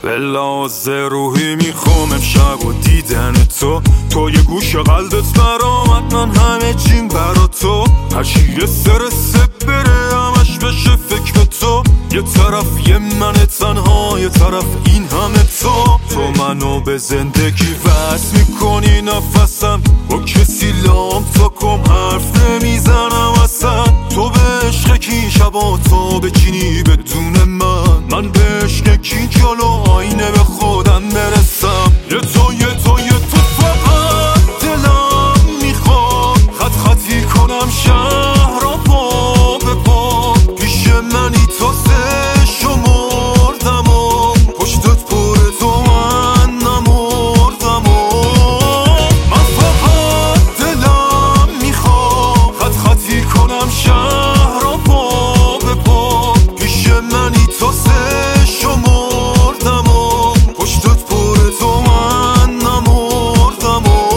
به لحاظ روحی میخوام امشب و دیدن تو یه گوش قلبت برام، من همه چیم برا تو. هرچی یه سرسه بره همش بشه فکر تو، یه طرف یه من تنها، یه طرف این همه تو منو به زندگی وصل میکنی نفسم، با کسی لام تا کم حرف نمیزنم اصلا. تو به عشق کی شبا تو بچینی بدون من به عشق کی جلو آینه به خودم برسم. یه تو فقط دلم میخواد خط خطی کنم شهر را پا به پا، پیش منی تا سه شمردم و پشتت پر تو من نمردم و من فقط دلم میخواد خط خطی کنم شهر را پا به پا، پیش منی تا سه شمردم و پشتت پر تو من نمردم و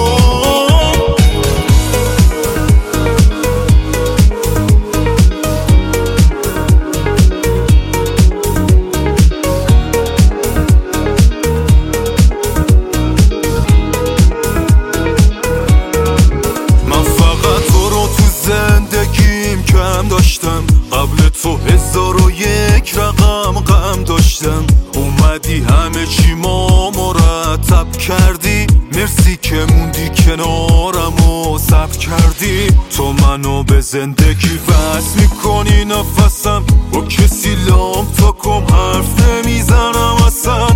من فقط تو رو تو زندگیم کم داشتم، قبل تو 1001 رقم غم داشتم. اومدی همه چی ما مرتب کردی، مرسی که موندی کنارم و صبر کردی. تو منو به زندگی وصل میکنی نفسم، با کسی لام تا کم حرف نمیزنم اصلا.